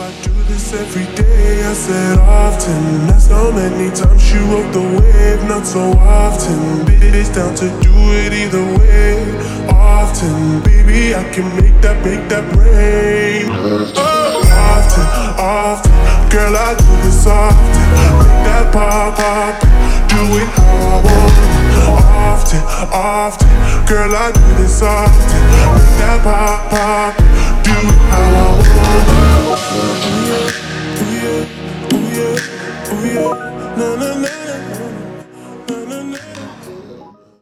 I do this every day, I said often. That's how many times she rode the wave, not so often. Bitch down to do it either way. Often, baby, I can make that rain. Often, often, girl, I do this often. Make that pop, pop, do it how I want. Often, often, girl, I do this often. Make that pop, pop.